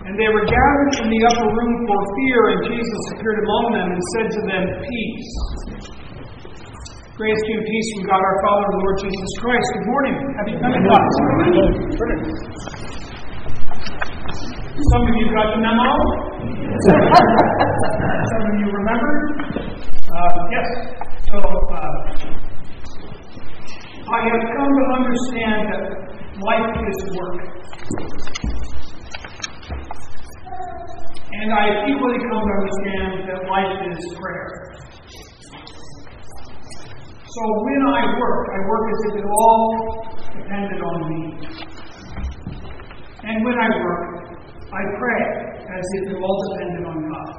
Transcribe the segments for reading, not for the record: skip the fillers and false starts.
And they were gathered in the upper room for fear, and Jesus appeared among them and said to them, "Peace." Grace to you and peace from God our Father and Lord Jesus Christ. Good morning. Happy Pentecost. Some of you got the memo. Some of you remembered. Yes. So, I have come to understand that life is work. And I have equally come to understand that life is prayer. So when I work as if it all depended on me. And when I work, I pray as if it all depended on God.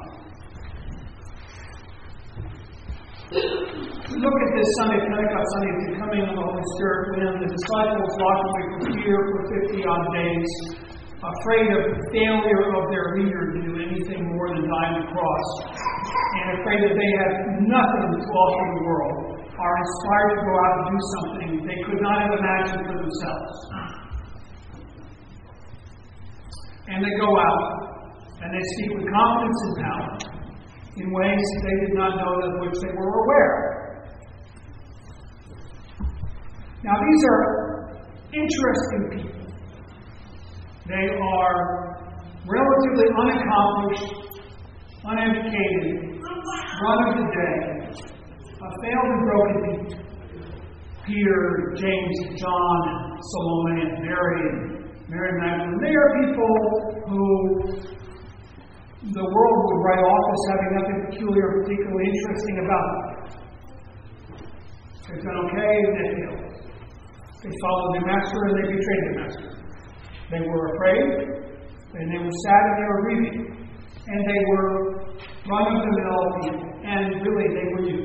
Look at this Sunday, Pentecost Sunday, the coming of the Holy Spirit, when the disciples locked away from fear for 50 odd days, afraid of the failure of their leader to do anything more than die on the cross, and afraid that they had nothing to offer the world, are inspired to go out and do something they could not have imagined for themselves. And they go out, and they speak with confidence and power, in ways they did not know of which they were aware. Now these are interesting people. They are relatively unaccomplished, uneducated, run of the day, failed and broken people. Peter, James, John, Salome, and Mary Magdalene. They are people who the world would write off as having nothing peculiar or particularly interesting about them. They've done okay, they failed. They followed their master and they betrayed their master. They were afraid, and they were sad and they were grieving. And they were run-of-the-mill people. And really, they were you.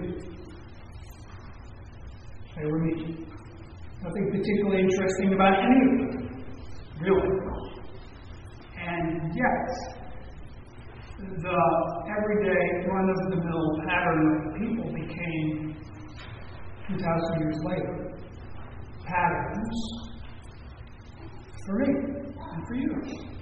They were me. Nothing particularly interesting about any of them. Really. And yet, the everyday run-of-the-mill pattern of people became, 2,000 years later, patterns for me and for you.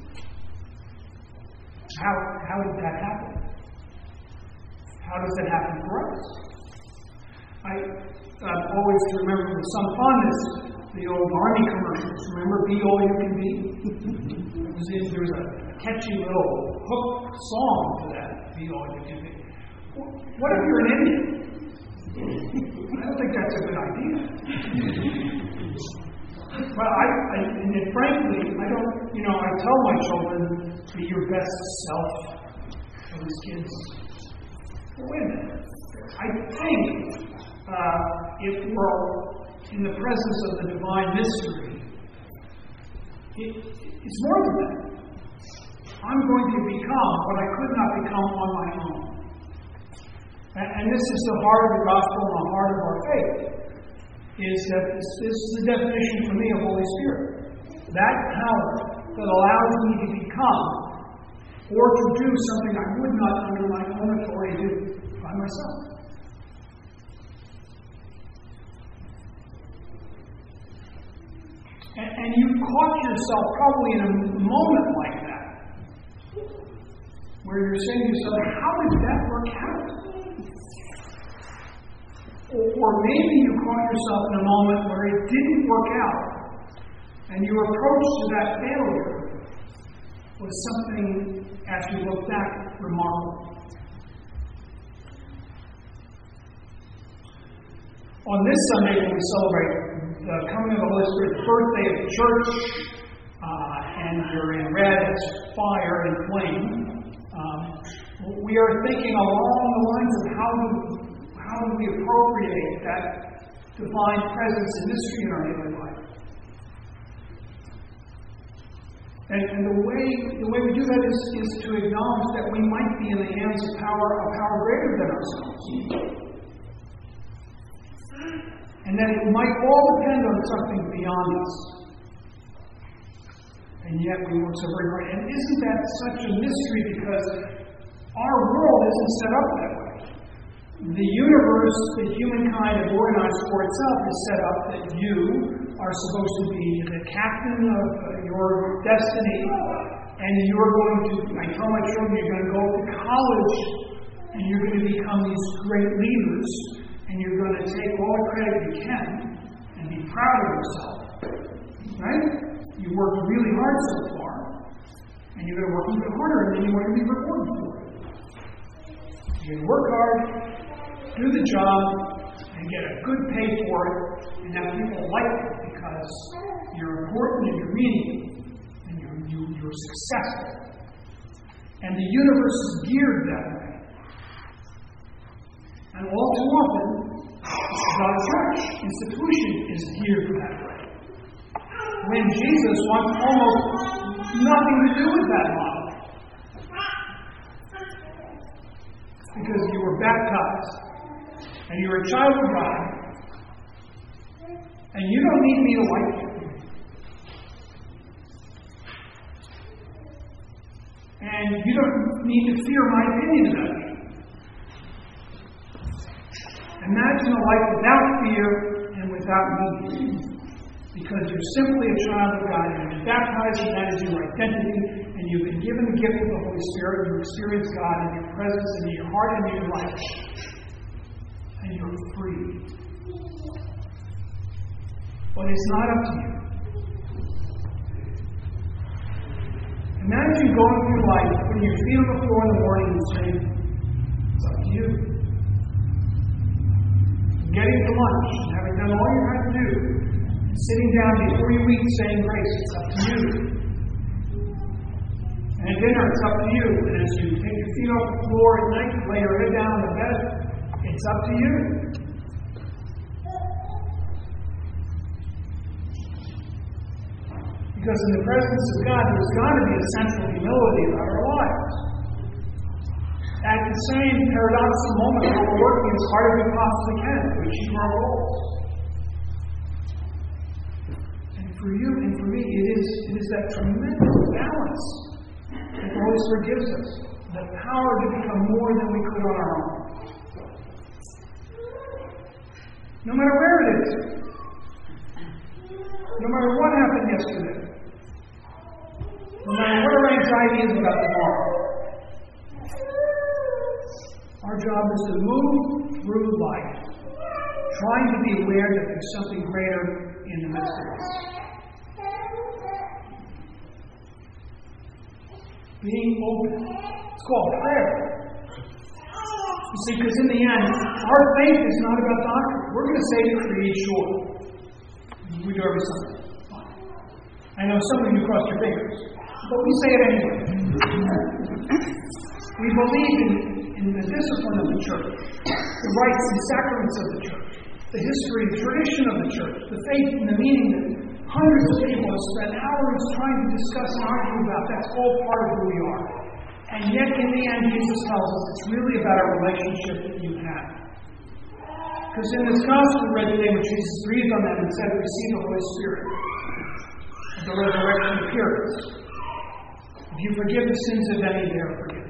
How did that happen? How does it happen for us? I always remember with some fondness the old Army commercials. Remember, "Be All You Can Be"? There was a catchy little hook song to that, "Be All You Can Be." What if you're an Indian? I don't think that's a good idea. But and frankly, I don't, I tell my children, be your best self for these kids. But wait a minute. I think if we're in the presence of the divine mystery, it's more than that. I'm going to become what I could not become on my own. And this is the heart of the gospel and the heart of our faith, is that this is the definition for me of Holy Spirit. That power that allows me to become or to do something I would not under my own authority do by myself. And you caught yourself probably in a moment like that, where you're saying to yourself, how did that work out? Or maybe you caught yourself in a moment where it didn't work out, and your approach to that failure was something, as you look back, remarkable. On this Sunday, when we celebrate the coming of the Holy Spirit, the birthday of the church, and you're in red as fire and flame, we are thinking along the lines of how do we appropriate that divine presence and mystery in our daily life. And the way we do that is to acknowledge that we might be in the hands of power greater than ourselves. And that it might all depend on something beyond us. And yet we work so very hard. And isn't that such a mystery, because our world isn't set up that way. The universe that humankind has organized for itself is set up that you are supposed to be the captain of your destiny, And you're going to, I tell my children, you're going to go to college and you're going to become these great leaders and you're going to take all the credit you can and be proud of yourself. Right? You worked really hard so far and you're going to work even harder and then you want to be rewarded for it. You're going to work hard, do the job, and get a good pay for it, and have people like it because you're important and you're meaningful. You're successful. And the universe is geared that way. And all too often, the church institution is geared that way. When Jesus wants almost nothing to do with that model. Because you were baptized, and you're a child of God, and you don't need me to like you. And you don't need to fear my opinion about you. Imagine a life without fear and without need. Because you're simply a child of God. You've been baptized, and that is your identity. And you've been given the gift of the Holy Spirit. You experience God in your presence and in your heart and in your life. And you're free. But it's not up to you. Imagine going through life, putting your feet on the floor in the morning and saying, it's up to you. Getting to lunch and having done all you had to do, and sitting down before you eat saying grace, it's up to you. And at dinner, it's up to you. And as you take your feet off the floor at night, lay your head down on the bed, it's up to you. Because in the presence of God, there's got to be a central humility about our lives. At the same paradoxical moment, we're working as hard as we possibly can to achieve our goals. And for you and for me, it is that tremendous balance that the Holy Spirit gives us. The power to become more than we could on our own. No matter where it is. No matter what happened yesterday. No matter what our anxiety is about tomorrow. Our job is to move through life, trying to be aware that there's something greater in the midst of us. Being open. It's called prayer. You see, because in the end, our faith is not about doctrine. We're going to say to create sure. We do every Sunday. I know some of you crossed your fingers, but we say it anyway. We believe in the discipline of the church, the rites and sacraments of the church, the history and tradition of the church, the faith and the meaning that hundreds of people have spent hours trying to discuss and argue about. That's all part of who we are. And yet, in the end, Jesus tells us it's really about a relationship that you have. Because in this gospel read today, when Jesus breathed on them and said, receive the Holy Spirit, at the resurrection appearance. If you forgive the sins of any, they are forgiven.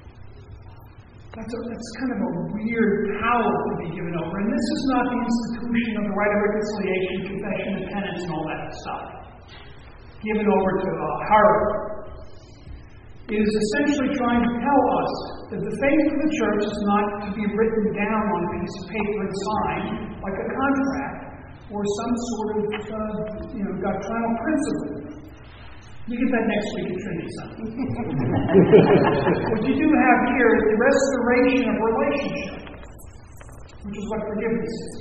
That's kind of a weird power to be given over. And this is not the institution of the rite of reconciliation, confession, and penance, and all that stuff. Given over to hierarchy. It is essentially trying to tell us that the faith of the church is not to be written down on a piece of paper and signed like a contract or some sort of doctrinal principle. You get that next week at Trinity Sunday. What you do have here is the restoration of relationship, which is what forgiveness is.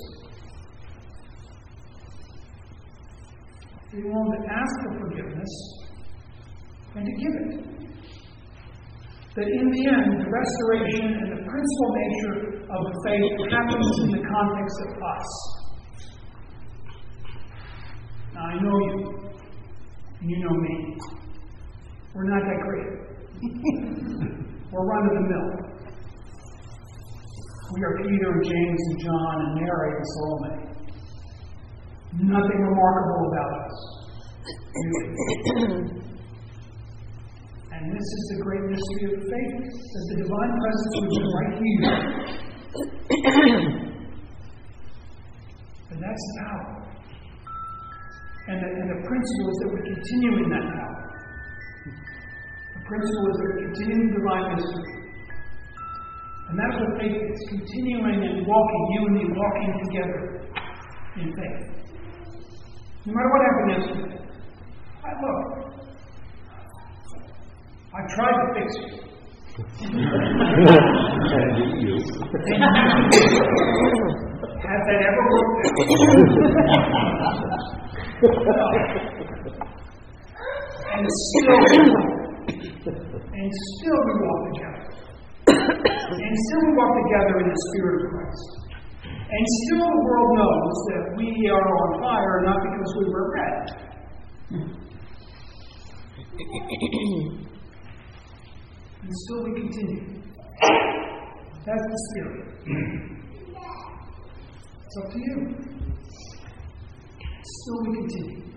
You're willing to ask for forgiveness and to give it. That in the end, the restoration and the principal nature of the faith happens in the context of us. Now, I know you, and you know me. We're not that great. We're run-of-the-mill. We are Peter and James and John and Mary and Salome. Nothing remarkable about us. Really. And this is the great mystery of faith, that the divine presence would be right here. And that's the power. And the principle is that we continue in that power. principle is a continuing divine mystery. And that's what faith is, continuing and walking, you and me walking together in faith. No matter what happened yesterday. Look, I've tried to fix it. Has that ever worked out? And still we walk together. And still we walk together in the Spirit of Christ. And still the world knows that we are on fire not because we were red. And still we continue. That's the Spirit. It's up to you. Still we continue.